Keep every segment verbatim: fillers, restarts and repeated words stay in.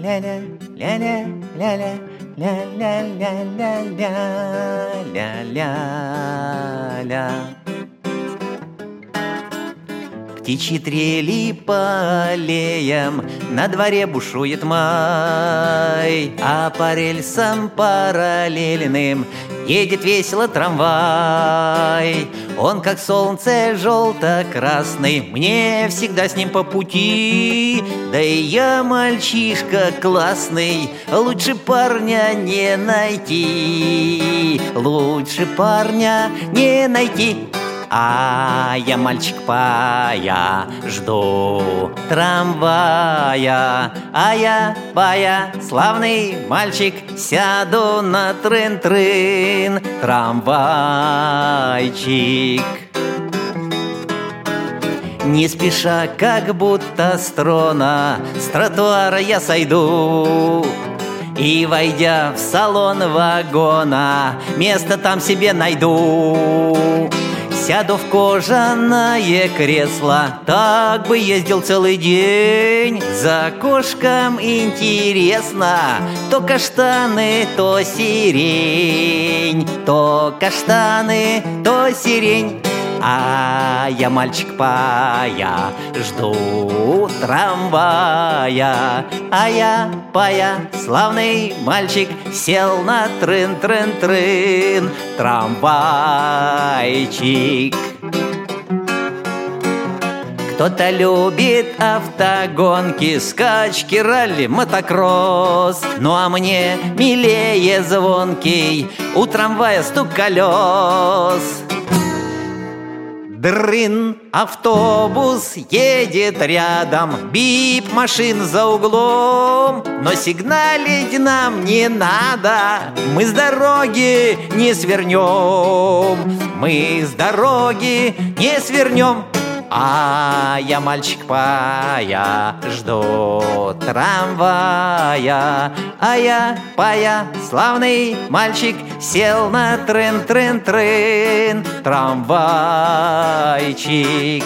ля-ля, ля-ля, ля-ля, ля-ля-ля-ля-ля, ля-ля-ля. Птичьи трели по аллеям, на дворе бушует май, а по рельсам параллельным едет весело трамвай. Он как солнце желто-красный, мне всегда с ним по пути. Да и я мальчишка классный, лучше парня не найти, лучше парня не найти. А я мальчик пая, жду трамвая. А я пая, славный мальчик, сяду на трын-трын трамвайчик. Не спеша, как будто с трона, с тротуара я сойду. И, войдя в салон вагона, место там себе найду. Сяду в кожаное кресло, так бы ездил целый день. За окошком интересно, то каштаны, то сирень, то каштаны, то сирень. А я мальчик пая, жду трамвая. А я пая, славный мальчик, сел на трын-трын-трын трамвайчик. Кто-то любит автогонки, скачки, ралли, мотокросс. Ну а мне милее звонкий у трамвая стук колес. Дрын, автобус едет рядом, бип машин за углом. Но сигналить нам не надо, мы с дороги не свернем, мы с дороги не свернем. А я мальчик пая, жду трамвая. А я пая, славный мальчик, сел на трын-трын-трын трамвайчик.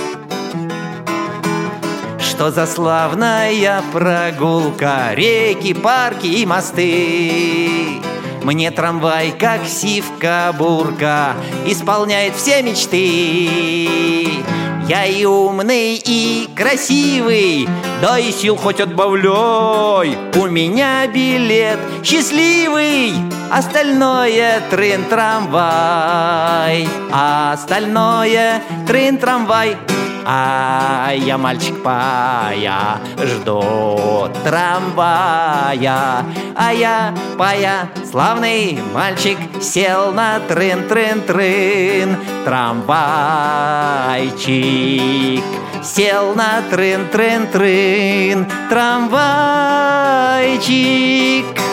Что за славная прогулка, реки, парки и мосты. Мне трамвай, как сивка-бурка, исполняет все мечты. Я и умный, и красивый, да и сил хоть отбавляй. У меня билет счастливый, остальное трын-трамвай, а остальное трын-трамвай. А я мальчик пая, жду трамвая. А я пая, славный мальчик, сел на трын-трын-трын трамвайчик. Сел на трын-трын-трын трамвайчик.